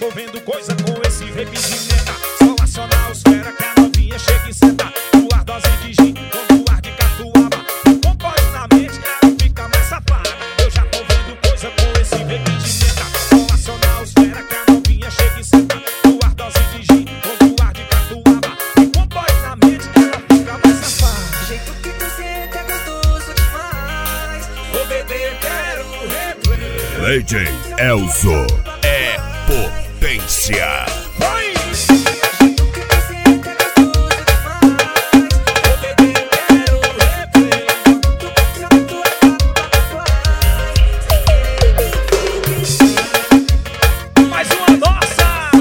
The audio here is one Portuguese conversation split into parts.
tô vendo coisa com esse vape de menta. Só acionar os fera que a novinha chega e senta. Duas doses de gin com duas de catuaba. Com pode na mente, ela fica mais safada. Eu já tô vendo coisa com esse vape de menta. Só acionar os fera que a novinha chega e senta. Duas doses de gin com duas de catuaba. Com pode na mente, ela fica mais safada. Do jeito que tu senta é gostoso demais. Ô bebê, quero replay. DJ Elzo é potência. Vai! Mais uma nossa!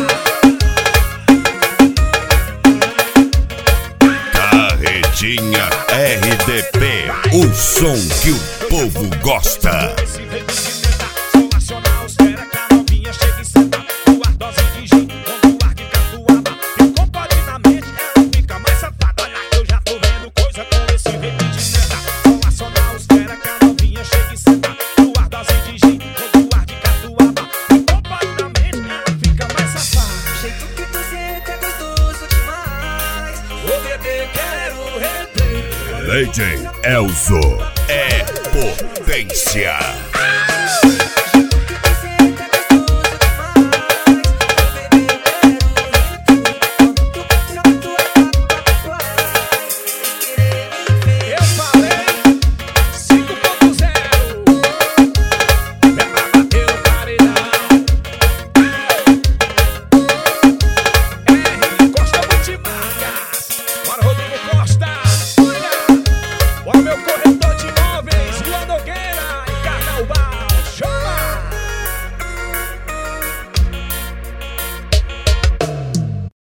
Carretinha RDP, o som que o povo gosta. Esse vape de menta, só acionar os fera que a novinha chega e senta. Duas doses de gin com duas de catuaba. E com pode na mente, ela fica mais safada. Eu já tô vendo coisa com esse vape de menta. Só acionar os fera que a novinha chega e senta. Duas doses de gin com duas de catuaba. E com pode na mente, ela fica mais safada. Do jeito que tu senta é gostoso demais. Ô bebê, quero replay. DJ Elzo é potência.